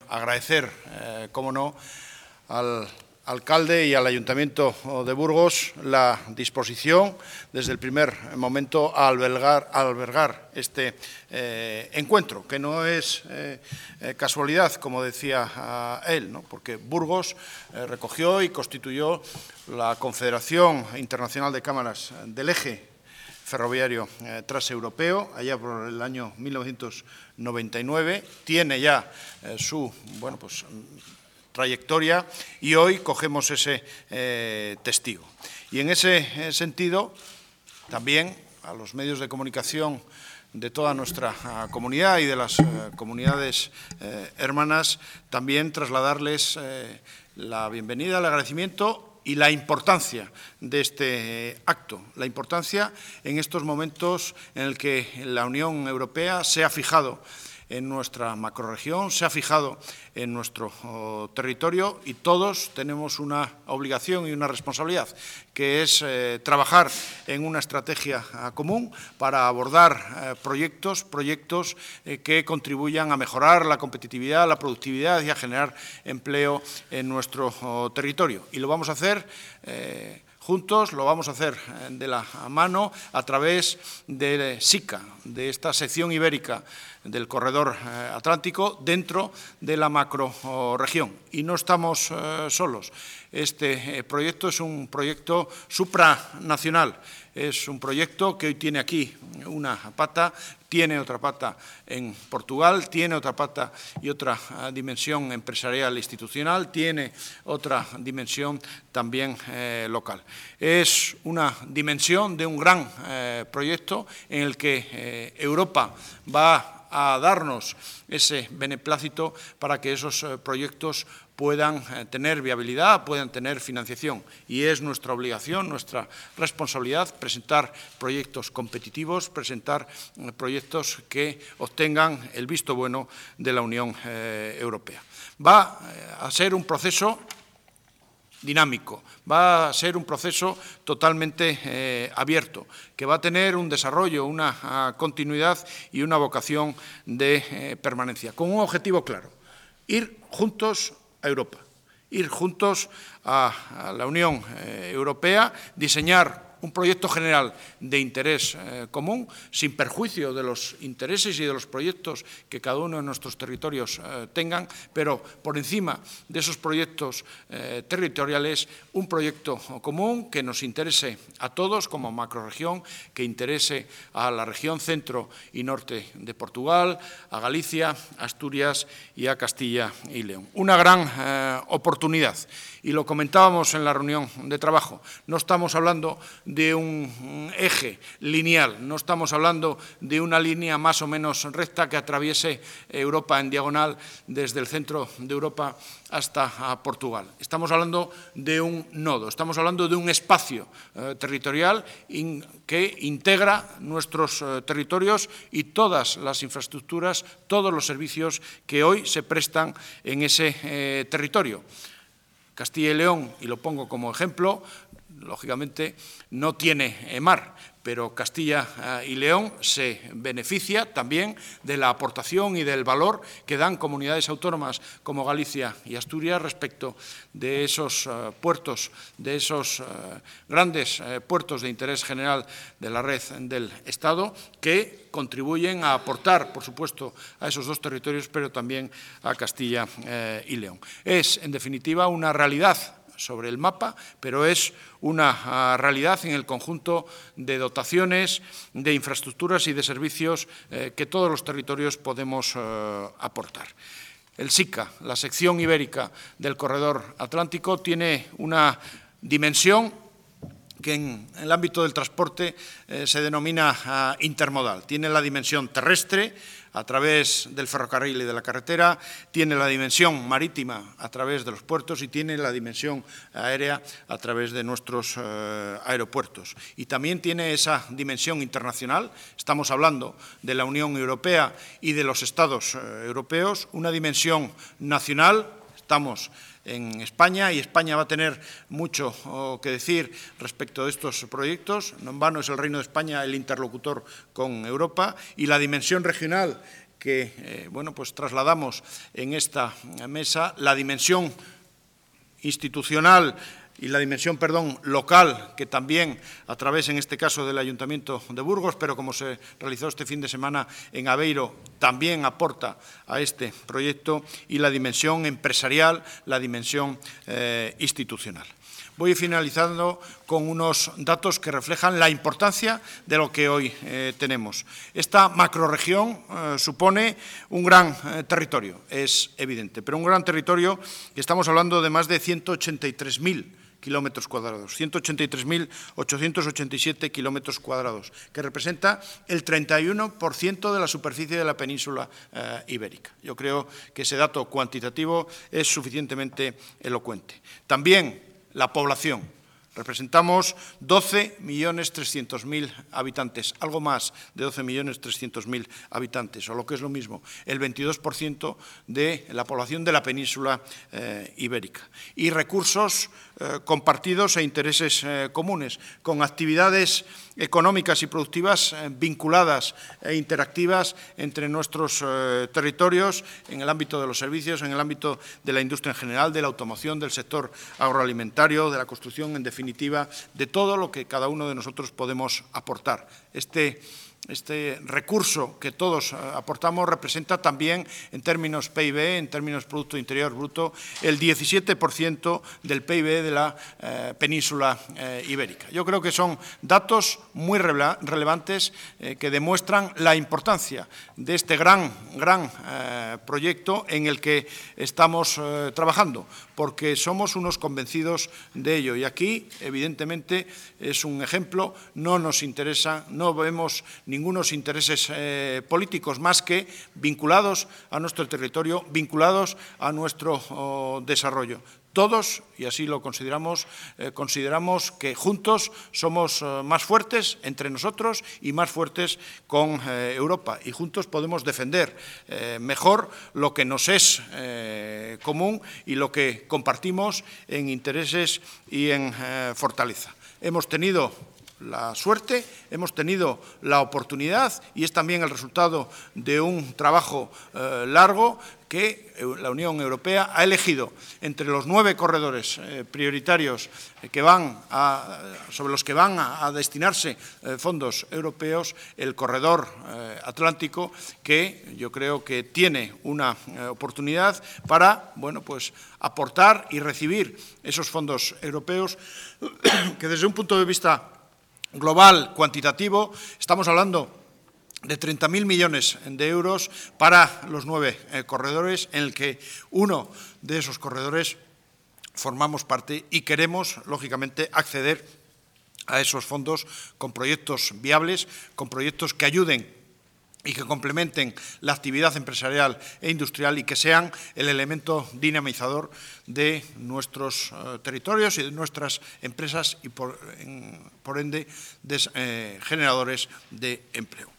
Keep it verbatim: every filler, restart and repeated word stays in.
agradecer, eh, cómo no, al alcalde y al Ayuntamiento de Burgos la disposición desde el primer momento a albergar, a albergar este eh, encuentro, que no es eh, eh, casualidad, como decía eh, él, ¿no? Porque Burgos eh, recogió y constituyó la Confederación Internacional de Cámaras del Eje Ferroviario eh, Transeuropeo, allá por el año mil novecientos noventa y nueve, tiene ya eh, su, bueno, pues, trayectoria y hoy cogemos ese eh, testigo. Y en ese eh, sentido, también a los medios de comunicación de toda nuestra uh, comunidad y de las uh, comunidades eh, hermanas, también trasladarles eh, la bienvenida, el agradecimiento y la importancia de este eh, acto, la importancia en estos momentos en el que la Unión Europea se ha fijado en nuestra macrorregión, se ha fijado en nuestro oh, territorio y todos tenemos una obligación y una responsabilidad, que es eh, trabajar en una estrategia eh, común para abordar eh, proyectos, proyectos eh, que contribuyan a mejorar la competitividad, la productividad y a generar empleo en nuestro oh, territorio. Y lo vamos a hacer eh, juntos, lo vamos a hacer de la mano a través de SICA, de esta sección ibérica del corredor eh, atlántico dentro de la macrorregión. Y no estamos eh, solos. Este eh, proyecto es un proyecto supranacional. Es un proyecto que hoy tiene aquí una pata, tiene otra pata en Portugal, tiene otra pata y otra uh, dimensión empresarial e institucional, tiene otra dimensión también eh, local. Es una dimensión de un gran eh, proyecto en el que eh, Europa va a darnos ese beneplácito para que esos eh, proyectos puedan eh, tener viabilidad, puedan tener financiación. Y es nuestra obligación, nuestra responsabilidad presentar proyectos competitivos, presentar eh, proyectos que obtengan el visto bueno de la Unión eh, Europea. Va eh, a ser un proceso dinámico, va a ser un proceso totalmente eh, abierto, que va a tener un desarrollo, una uh, continuidad y una vocación de eh, permanencia, con un objetivo claro: ir juntos a Europa, ir juntos a, a la Unión eh, Europea, diseñar un proyecto general de interés eh, común, sin perjuicio de los intereses y de los proyectos que cada uno de nuestros territorios eh, tengan, pero por encima de esos proyectos eh, territoriales, un proyecto común que nos interese a todos como macrorregión, que interese a la región centro y norte de Portugal, a Galicia, a Asturias y a Castilla y León. Una gran eh, oportunidad. Y lo comentábamos en la reunión de trabajo. No estamos hablando de un eje lineal, no estamos hablando de una línea más o menos recta que atraviese Europa en diagonal desde el centro de Europa hasta Portugal. Estamos hablando de un nodo, estamos hablando de un espacio eh, territorial in, que integra nuestros eh, territorios y todas las infraestructuras, todos los servicios que hoy se prestan en ese eh, territorio. Castilla y León, y lo pongo como ejemplo, lógicamente no tiene mar, pero Castilla y León se beneficia también de la aportación y del valor que dan comunidades autónomas como Galicia y Asturias respecto de esos uh, puertos, de esos uh, grandes uh, puertos de interés general de la red del Estado, que contribuyen a aportar, por supuesto, a esos dos territorios, pero también a Castilla eh, y León. Es, en definitiva, una realidad sobre el mapa, pero es una uh, realidad en el conjunto de dotaciones, de infraestructuras y de servicios eh, que todos los territorios podemos uh, aportar. El SICA, la sección ibérica del corredor atlántico, tiene una dimensión que en el ámbito del transporte eh, se denomina uh, intermodal. Tiene la dimensión terrestre, a través del ferrocarril y de la carretera, tiene la dimensión marítima a través de los puertos y tiene la dimensión aérea a través de nuestros eh, aeropuertos. Y también tiene esa dimensión internacional, estamos hablando de la Unión Europea y de los Estados eh, europeos, una dimensión nacional, estamos en España y España va a tener mucho oh, que decir respecto de estos proyectos. No en vano es el Reino de España el interlocutor con Europa, y la dimensión regional que eh, bueno, pues trasladamos en esta mesa, la dimensión institucional y la dimensión, perdón, local, que también a través, en este caso, del Ayuntamiento de Burgos, pero como se realizó este fin de semana en Aveiro, también aporta a este proyecto, y la dimensión empresarial, la dimensión eh, institucional. Voy finalizando con unos datos que reflejan la importancia de lo que hoy eh, tenemos. Esta macrorregión eh, supone un gran eh, territorio, es evidente, pero un gran territorio que estamos hablando de más de ciento ochenta y tres mil kilómetros cuadrados, ciento ochenta y tres mil ochocientos ochenta y siete kilómetros cuadrados, que representa el treinta y uno por ciento de la superficie de la península eh, ibérica. Yo creo que ese dato cuantitativo es suficientemente elocuente. También la población. Representamos doce millones trescientos mil habitantes, algo más de doce millones trescientos mil habitantes, o lo que es lo mismo, el veintidós por ciento de la población de la península eh, ibérica. Y recursos eh, compartidos e intereses eh, comunes, con actividades económicas y productivas eh, vinculadas e interactivas entre nuestros eh, territorios en el ámbito de los servicios, en el ámbito de la industria en general, de la automoción, del sector agroalimentario, de la construcción, en definitiva, de todo lo que cada uno de nosotros podemos aportar. Este, este recurso que todos aportamos representa también, en términos P I B, en términos Producto Interior Bruto, el diecisiete por ciento del P I B de la eh, península eh, ibérica. Yo creo que son datos muy relevantes eh, que demuestran la importancia de este gran, gran eh, proyecto en el que estamos eh, trabajando, porque somos unos convencidos de ello. Y aquí, evidentemente, es un ejemplo, no nos interesa, no vemos ningunos intereses eh, políticos más que vinculados a nuestro territorio, vinculados a nuestro oh, desarrollo. Todos, y así lo consideramos, eh, consideramos que juntos somos eh, más fuertes entre nosotros y más fuertes con eh, Europa. Y juntos podemos defender eh, mejor lo que nos es eh, común y lo que compartimos en intereses y en eh, fortaleza. Hemos tenido la suerte, hemos tenido la oportunidad, y es también el resultado de un trabajo eh, largo, que la Unión Europea ha elegido entre los nueve corredores eh, prioritarios que van a, sobre los que van a, a destinarse eh, fondos europeos, el corredor eh, atlántico, que yo creo que tiene una eh, oportunidad para, bueno, pues, aportar y recibir esos fondos europeos que, desde un punto de vista global, cuantitativo, estamos hablando de treinta mil millones de euros para los nueve eh, corredores, en el que uno de esos corredores formamos parte y queremos, lógicamente, acceder a esos fondos con proyectos viables, con proyectos que ayuden y que complementen la actividad empresarial e industrial y que sean el elemento dinamizador de nuestros eh, territorios y de nuestras empresas y, por, en, por ende, de, eh, generadores de empleo.